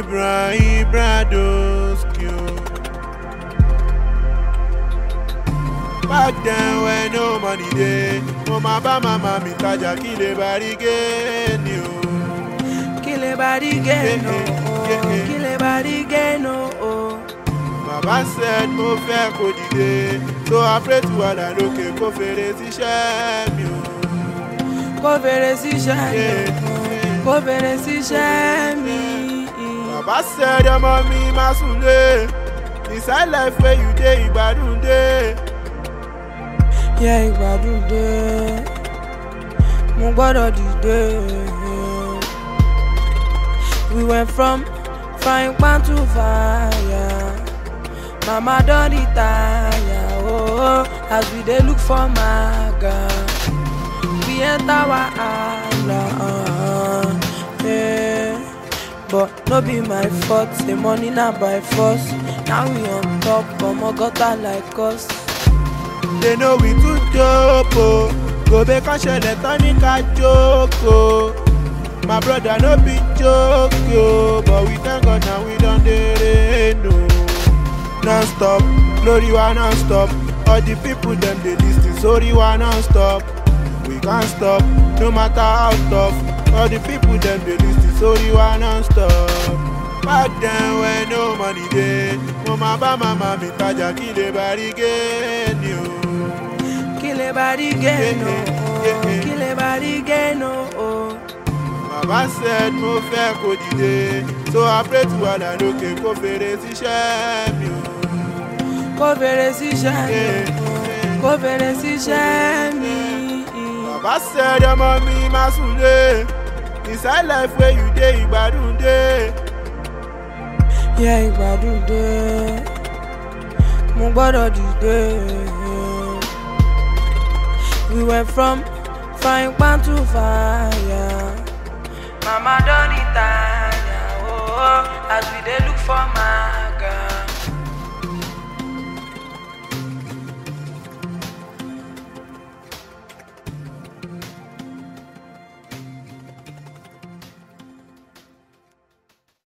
Ibrahim Bradowski. Back then when no money dey, my mama mi tajà kí lè bá rí gain o. Kí lè bá rí gain o, kí lè bá rí gain o. Baba said mo fẹ́ kó dìde, so I pray to Allah lókè kó fèrè síṣẹ́ mi o. Kó fèrè síṣẹ́ mi o, kó fèrè síṣẹ́ mi. Baba said ọmọ mi má sùn lé, inside life wey you dey ìgbádùn dé. Yeah, ìgbádùn dé, mo gbọ́dọ̀ dìde. We went from frying pan to fire. Mama don retire, oh, as we dey look for maga. We enter wahala, yeah. But no be my fault, the money na by force. Now we on top, omo gutter like us. They know we too dope, oh. Go back and ṣẹlẹ̀ tán ní ká jókòó. My brother no be joke, yo. But we thank God now we don dey no. Non-stop, glory wa non-stop. All the people them dey listen, sorry wa non-stop. We can't stop, no matter how tough. All the people them dey listen, sorry wa non-stop. Back then when no money dey, mo bá mama mi tajà kí lè bá rí gain o. Kí lè bá rí gain o, kí lè bá rí gain o. Baba said mo fẹ́ kó dìde, so I pray to Allah lókè kó fèrè síṣẹ́ mi o. Kó fèrè síṣẹ́ mi o, kó fèrè síṣẹ́ mi. Baba said ọmọ mi má sùn lé, inside life wey you dey ìgbádùn dé. Yeah, ìgbádùn dé, mo gbọ́dọ̀ dìde. We went from frying pan to fire.